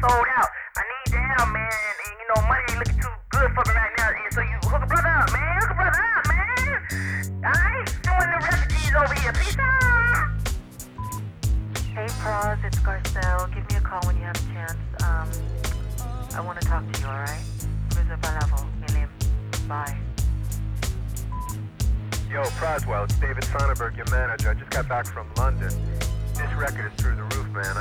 sold out. I need the help, man, and you know, money ain't looking too good for me right now. And so you hook a brother up, man. Hook a brother up, man. Alright? Doing the refugees over here. Peace out. Hey, Pros, it's Garcelle. Give me a call when you have a chance. I want to talk to you, alright? Cruiser Palavo, Milim. Bye. Yo, Proswell, it's David Sonnenberg, your manager. I just got back from London. This record is through the roof, man.